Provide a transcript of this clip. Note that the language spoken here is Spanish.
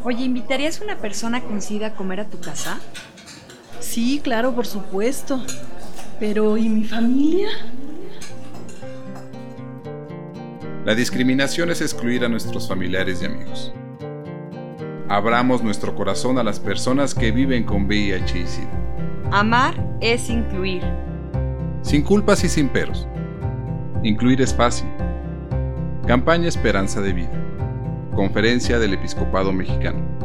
Oye, ¿invitarías a una persona con SIDA a comer a tu casa? Sí, claro, por supuesto. Pero, ¿y mi familia? La discriminación es excluir a nuestros familiares y amigos. Abramos nuestro corazón a las personas que viven con VIH y SIDA. Amar es incluir. Sin culpas y sin peros. Incluir es fácil. Campaña Esperanza de Vida. Conferencia del Episcopado Mexicano.